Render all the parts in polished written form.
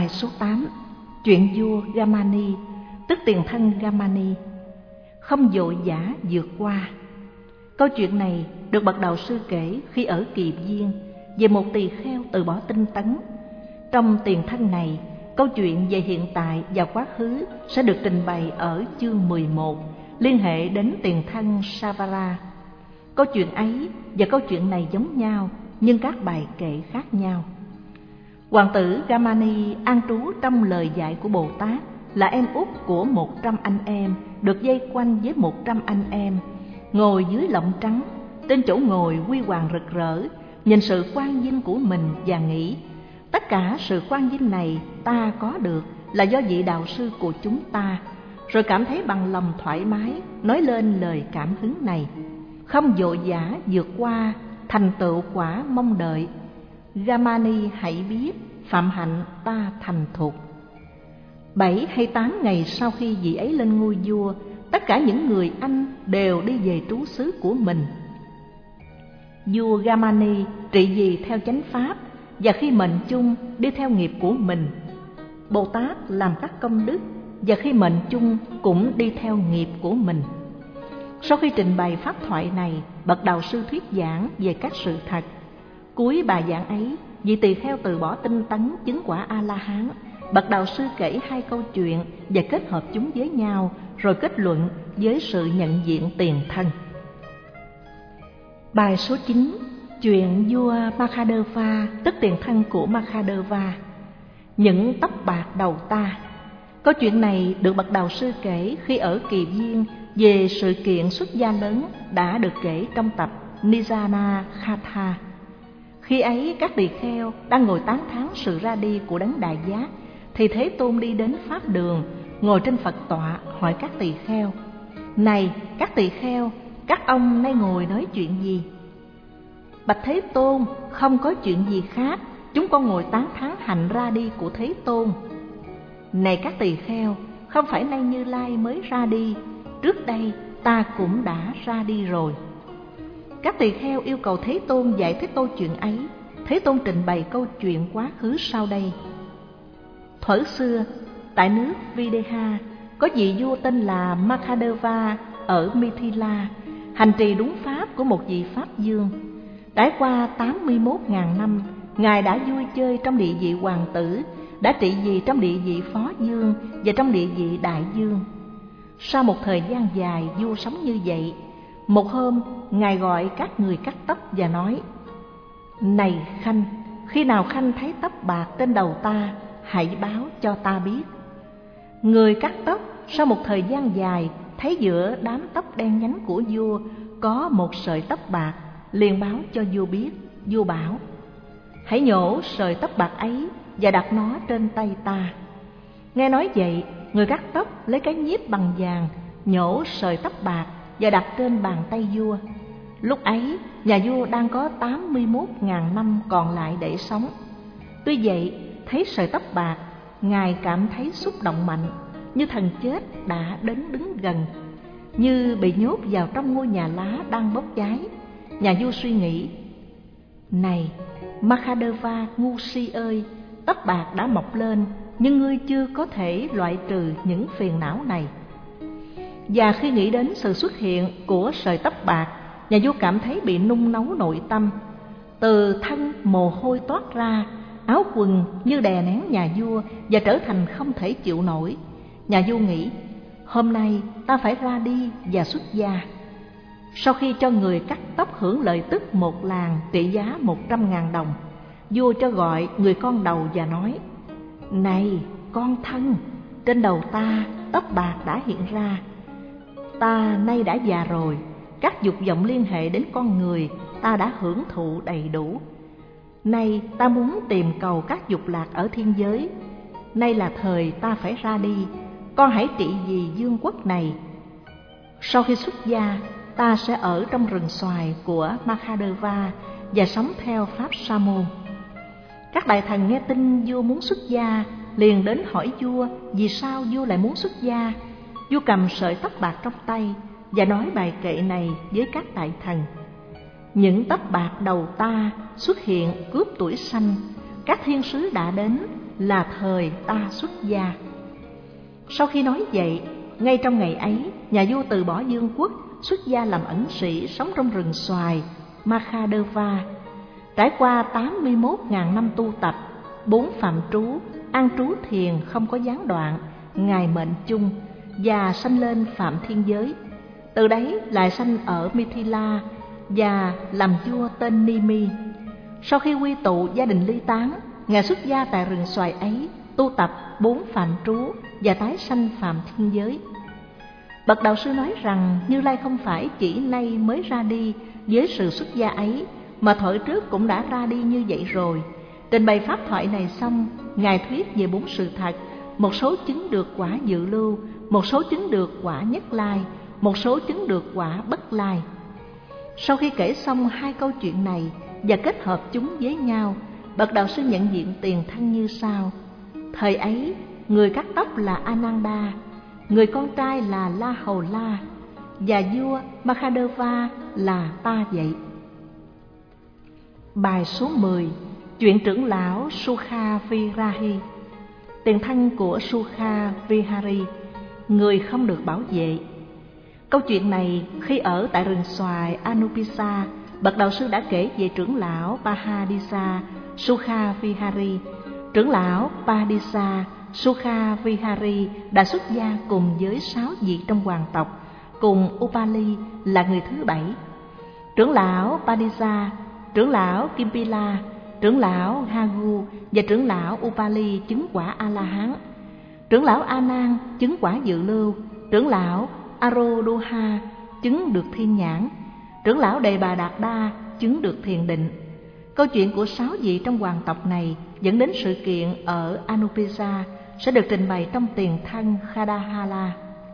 Bài số 8. Chuyện vua Gamani, tức tiền thân Gamani. Không vội vã vượt qua. Câu chuyện này được bậc đạo sư kể khi ở Kỳ Viên về một tỳ kheo từ bỏ tinh tấn. Trong tiền thân này, câu chuyện về hiện tại và quá khứ sẽ được trình bày ở chương 11, liên hệ đến tiền thân Savara. Câu chuyện ấy và câu chuyện này giống nhau, nhưng các bài kệ khác nhau. Hoàng tử Gamani an trú trong lời dạy của Bồ Tát, là em út của 100 anh em, được dây quanh với 100 anh em, ngồi dưới lọng trắng, trên chỗ ngồi huy hoàng rực rỡ, nhìn sự quang vinh của mình và nghĩ: tất cả sự quang vinh này ta có được là do vị đạo sư của chúng ta. Rồi cảm thấy bằng lòng thoải mái nói lên lời cảm hứng này: không vội vã vượt qua, thành tựu quả mong đợi. Gamani hãy biết, phạm hạnh ta thành thục. 7 hay 8 ngày sau khi vị ấy lên ngôi vua, tất cả những người Anh đều đi về trú xứ của mình. Vua Gamani trị vì theo chánh pháp, và khi mệnh chung đi theo nghiệp của mình. Bồ Tát làm các công đức, và khi mệnh chung cũng đi theo nghiệp của mình. Sau khi trình bày pháp thoại này, bậc đạo sư thuyết giảng về các sự thật. Cuối bài giảng ấy, vị tỳ kheo từ bỏ tinh tấn chứng quả A-la-hán. Bậc đạo sư kể 2 câu chuyện và kết hợp chúng với nhau, rồi kết luận với sự nhận diện tiền thân. Bài số 9. Chuyện vua Mahadeva, tức tiền thân của Mahadeva. Những tóc bạc đầu ta. Câu chuyện này được bậc đạo sư kể khi ở Kỳ Viên về sự kiện xuất gia lớn đã được kể trong tập Nijana Khatha. Khi ấy các tỳ kheo đang ngồi tán thán sự ra đi của Đấng Đại Giác, thì Thế Tôn đi đến pháp đường, ngồi trên Phật tọa, hỏi các tỳ kheo: này các tỳ kheo, các ông nay ngồi nói chuyện gì? Bạch Thế Tôn, không có chuyện gì khác, chúng con ngồi tán thán hạnh ra đi của Thế Tôn. Này các tỳ kheo, không phải nay Như Lai mới ra đi, trước đây ta cũng đã ra đi rồi. Các tỳ kheo yêu cầu Thế Tôn giải thích câu chuyện ấy. Thế Tôn trình bày câu chuyện quá khứ sau đây. Thuở xưa, tại nước Videha, có vị vua tên là Mahadeva ở Mithila, hành trì đúng pháp của một vị Pháp vương. Trải qua 81.000 năm, Ngài đã vui chơi trong địa vị hoàng tử, đã trị vì trong địa vị phó vương và trong địa vị đại vương. Sau một thời gian dài vua sống như vậy, một hôm Ngài gọi các người cắt tóc và nói: này Khanh, khi nào Khanh thấy tóc bạc trên đầu ta, hãy báo cho ta biết. Người cắt tóc sau một thời gian dài thấy giữa đám tóc đen nhánh của vua có một sợi tóc bạc, liền báo cho vua biết. Vua bảo: hãy nhổ sợi tóc bạc ấy và đặt nó trên tay ta. Nghe nói vậy, người cắt tóc lấy cái nhíp bằng vàng nhổ sợi tóc bạc và đặt trên bàn tay vua. Lúc ấy, nhà vua đang có 81.000 năm còn lại để sống. Tuy vậy, thấy sợi tóc bạc, Ngài cảm thấy xúc động mạnh, như thần chết đã đến đứng gần, như bị nhốt vào trong ngôi nhà lá đang bốc cháy. Nhà vua suy nghĩ: này Mahadeva ngu si ơi, tóc bạc đã mọc lên, nhưng ngươi chưa có thể loại trừ những phiền não này. Và khi nghĩ đến sự xuất hiện của sợi tóc bạc, nhà vua cảm thấy bị nung nấu nội tâm. Từ thân mồ hôi toát ra, áo quần như đè nén nhà vua và trở thành không thể chịu nổi. Nhà vua nghĩ: hôm nay ta phải ra đi và xuất gia. Sau khi cho người cắt tóc hưởng lợi tức một làng trị giá 100.000 đồng, vua cho gọi người con đầu và nói: này con thân, trên đầu ta tóc bạc đã hiện ra. Ta nay đã già rồi, các dục vọng liên hệ đến con người ta đã hưởng thụ đầy đủ. Nay ta muốn tìm cầu các dục lạc ở thiên giới. Nay là thời ta phải ra đi, con hãy trị vì vương quốc này. Sau khi xuất gia, ta sẽ ở trong rừng xoài của Mahadeva và sống theo pháp sa môn. Các đại thần nghe tin vua muốn xuất gia, liền đến hỏi vua vì sao vua lại muốn xuất gia. Vua cầm sợi tóc bạc trong tay và nói bài kệ này với các đại thần: những tóc bạc đầu ta xuất hiện cướp tuổi sanh, các thiên sứ đã đến, là thời ta xuất gia. Sau khi nói vậy, ngay trong ngày ấy, nhà vua từ bỏ vương quốc, xuất gia làm ẩn sĩ, sống trong rừng xoài Mahadeva. Trải qua 81.000 năm tu tập, 4 phạm trú, an trú thiền không có gián đoạn, Ngài mệnh chung và sanh lên Phạm Thiên Giới. Từ đấy lại sanh ở Mithila và làm vua tên Nimi. Sau khi quy tụ gia đình ly tán, Ngài xuất gia tại rừng xoài ấy, tu tập 4 phạm trú và tái sanh Phạm Thiên Giới. Bậc đạo sư nói rằng Như Lai không phải chỉ nay mới ra đi với sự xuất gia ấy, mà thời trước cũng đã ra đi như vậy rồi. Trình bày pháp thoại này xong, Ngài thuyết về 4 sự thật: một số chứng được quả dự lưu, một số chứng được quả nhất lai, một số chứng được quả bất lai. Sau khi kể xong 2 câu chuyện này và kết hợp chúng với nhau, bậc đạo sư nhận diện tiền thân như sau. Thời ấy, người cắt tóc là Ananda, người con trai là La Hầu La, và vua Mahadeva là ta vậy. Bài số 10. Chuyện trưởng lão Sukha Virahi. Tiền thân của Sukha Vihari, người không được bảo vệ. Câu chuyện này khi ở tại rừng xoài Anupisa, bậc đạo sư đã kể về trưởng lão Pahadisa Sukha Vihari. Trưởng lão Pahadisa Sukha Vihari đã xuất gia cùng với 6 vị trong hoàng tộc, cùng Upali là người thứ 7. Trưởng lão Padisa, trưởng lão Kimpila, trưởng lão Hagu và trưởng lão Upali chứng quả A-la-hán. Trưởng lão A-nan chứng quả dự lưu, trưởng lão Aroduha chứng được thiên nhãn, trưởng lão Đề Bà Đạt Đa chứng được thiền định. Câu chuyện của 6 vị trong hoàng tộc này dẫn đến sự kiện ở Anupisa sẽ được trình bày trong tiền thân Khadahala.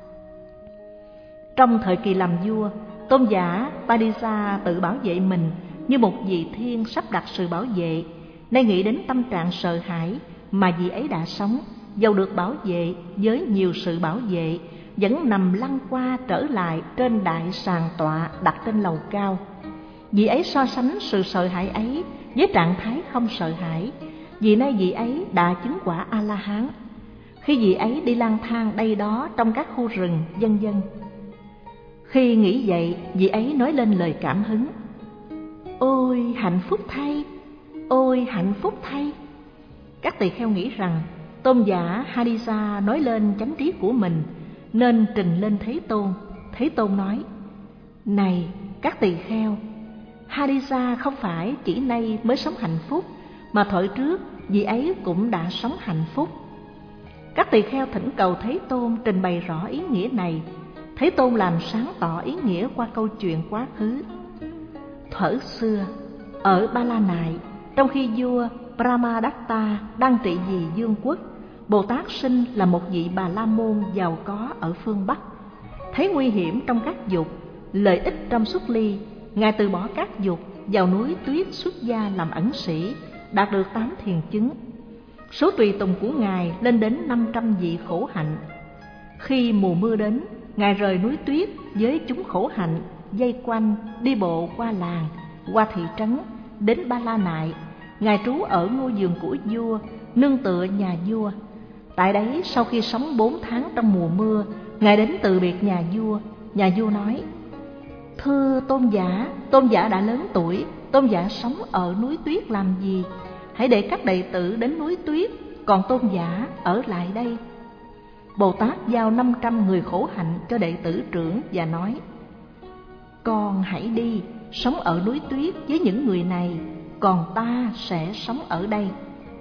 Trong thời kỳ làm vua, tôn giả Padisa tự bảo vệ mình như một vị thiên sắp đặt sự bảo vệ. Nay nghĩ đến tâm trạng sợ hãi mà vị ấy đã sống, dầu được bảo vệ với nhiều sự bảo vệ, vẫn nằm lăn qua trở lại trên đại sàn tọa đặt trên lầu cao. Vị ấy so sánh sự sợ hãi ấy với trạng thái không sợ hãi, vì nay vị ấy đã chứng quả A-la-hán. Khi vị ấy đi lang thang đây đó trong các khu rừng vân vân. Khi nghĩ vậy, vị ấy nói lên lời cảm hứng: Ôi hạnh phúc thay! Ôi hạnh phúc thay! Các tỳ kheo nghĩ rằng tôn giả Hadisa nói lên chánh trí của mình nên trình lên Thế Tôn. Thế Tôn nói: Này các tỳ kheo, Hadisa không phải chỉ nay mới sống hạnh phúc, mà thời trước vị ấy cũng đã sống hạnh phúc. Các tỳ kheo thỉnh cầu Thế Tôn trình bày rõ ý nghĩa này. Thế Tôn làm sáng tỏ ý nghĩa qua câu chuyện quá khứ. Thuở xưa, ở Ba La Nại, trong khi vua Brahmadatta đang trị vì vương quốc, Bồ Tát Sinh là một vị Bà La Môn giàu có ở phương Bắc. Thấy nguy hiểm trong các dục, lợi ích trong xuất ly, Ngài từ bỏ các dục, vào núi tuyết xuất gia làm ẩn sĩ, đạt được 8 thiền chứng. Số tùy tùng của Ngài lên đến 500 vị khổ hạnh. Khi mùa mưa đến, Ngài rời núi tuyết với chúng khổ hạnh, dây quanh, đi bộ qua làng, qua thị trấn, đến Ba La Nại. Ngài trú ở ngôi vườn của vua, nương tựa nhà vua. Tại đấy, sau khi sống 4 tháng trong mùa mưa, Ngài đến từ biệt nhà vua. Nhà vua nói: Thưa tôn giả đã lớn tuổi, tôn giả sống ở núi tuyết làm gì? Hãy để các đệ tử đến núi tuyết, còn tôn giả ở lại đây. Bồ Tát giao 500 người khổ hạnh cho đệ tử trưởng và nói: Con hãy đi, sống ở núi tuyết với những người này, còn ta sẽ sống ở đây.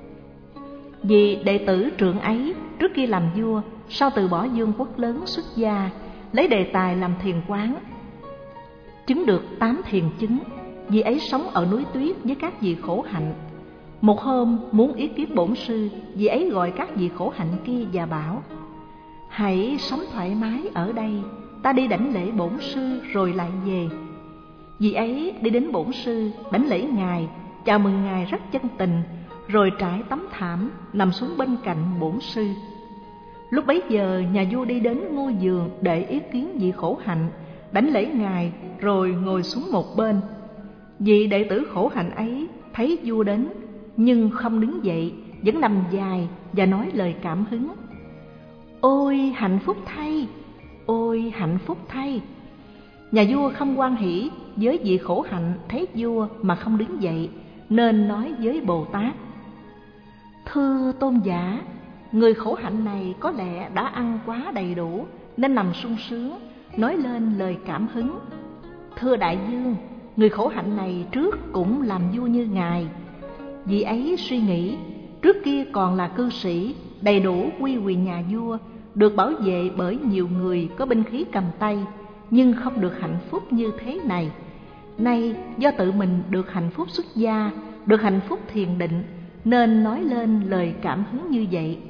Vì đệ tử trưởng ấy trước khi làm vua, sau từ bỏ vương quốc lớn xuất gia, lấy đề tài làm thiền quán, chứng được 8 thiền chứng. Vì ấy sống ở núi tuyết với các vị khổ hạnh. Một hôm muốn ý kiến bổn sư, vị ấy gọi các vị khổ hạnh kia và bảo: Hãy sống thoải mái ở đây, ta đi đảnh lễ bổn sư rồi lại về. Vị ấy đi đến bổn sư, đảnh lễ Ngài, chào mừng Ngài rất chân tình, rồi trải tấm thảm nằm xuống bên cạnh bổn sư. Lúc bấy giờ nhà vua đi đến ngôi vườn để ý kiến vị khổ hạnh, đảnh lễ Ngài rồi ngồi xuống một bên. Vị đệ tử khổ hạnh ấy thấy vua đến, nhưng không đứng dậy, vẫn nằm dài và nói lời cảm hứng. Ôi hạnh phúc thay, ôi hạnh phúc thay. Nhà vua không hoan hỷ với vị khổ hạnh thấy vua mà không đứng dậy, nên nói với Bồ Tát: Thưa tôn giả, người khổ hạnh này có lẽ đã ăn quá đầy đủ nên nằm sung sướng, nói lên lời cảm hứng. Thưa đại vương, người khổ hạnh này trước cũng làm vua như ngài. Vị ấy suy nghĩ, trước kia còn là cư sĩ, đầy đủ uy quyền nhà vua, được bảo vệ bởi nhiều người có binh khí cầm tay, nhưng không được hạnh phúc như thế này. Nay do tự mình được hạnh phúc xuất gia, được hạnh phúc thiền định, nên nói lên lời cảm hứng như vậy.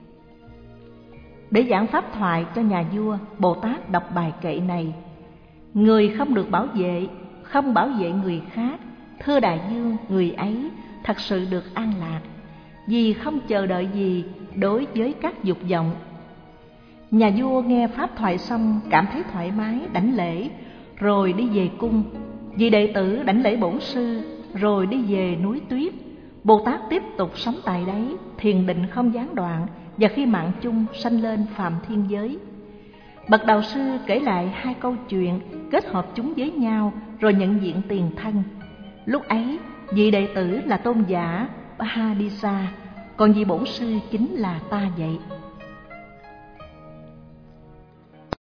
Để giảng pháp thoại cho nhà vua, Bồ Tát đọc bài kệ này: Người không được bảo vệ, không bảo vệ người khác, thưa đại vương, người ấy thật sự được an lạc, vì không chờ đợi gì đối với các dục vọng. Nhà vua nghe pháp thoại xong cảm thấy thoải mái, đảnh lễ, rồi đi về cung. Vị đệ tử đảnh lễ bổn sư, rồi đi về núi tuyết. Bồ Tát tiếp tục sống tại đấy, thiền định không gián đoạn, và khi mạng chung sanh lên phàm thiên giới. Bậc đạo sư kể lại hai câu chuyện, kết hợp chúng với nhau, rồi nhận diện tiền thân. Lúc ấy, vị đệ tử là tôn giả Bahadisa, còn vị bổn sư chính là ta vậy.